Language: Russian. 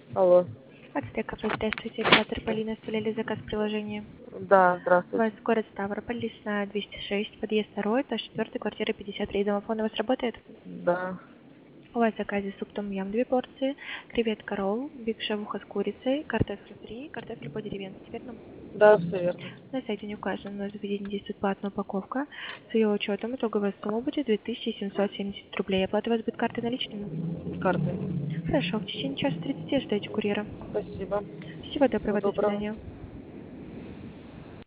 Алло. Ацтека, здравствуйте, оператор Полина, оставляли заказ в приложении. Да, У вас здравствуйте. город Ставрополь, Лесная, 206, подъезд 2, этаж 4, квартира 53. Домофон у вас работает? Да. У вас в заказе суп том ям 2 порции, креветка ролл, биг шавуха с курицей, картофель фри, картофель по-деревенски, верно? Да, все верно. На сайте не указано, но заведение действует платная упаковка. С ее учетом итоговая сумма будет 2770 рублей. Оплата у вас будет картой наличными? С карты. Хорошо, в течение часа 30 ждете курьера. Спасибо. Всего доброго, Всего до доброго. свидания.